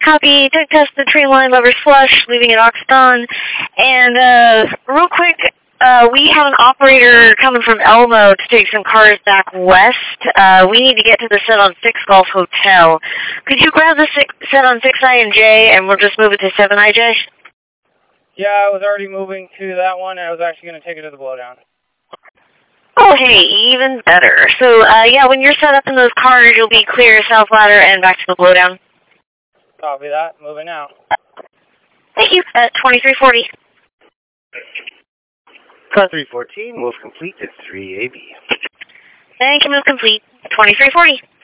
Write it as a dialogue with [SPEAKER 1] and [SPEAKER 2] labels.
[SPEAKER 1] Copy. Tech test the train line, levers flush, leaving it oxed on. And real quick, we have an operator coming from Elmo to take some cars back west. We need to get to the set on 6 Golf Hotel. Could you grab the set on 6I and J, and we'll just move it to 7IJ?
[SPEAKER 2] Yeah, I was already moving to that one, and I was actually going to take it to the blowdown.
[SPEAKER 1] Oh, hey, even better. So, yeah, when you're set up in those cars, you'll be clear south ladder and back to the blowdown.
[SPEAKER 2] Copy that. Moving out.
[SPEAKER 1] Thank you. At 2340.
[SPEAKER 3] Car 314, move complete at 3AB.
[SPEAKER 1] Thank you, move complete. 2340.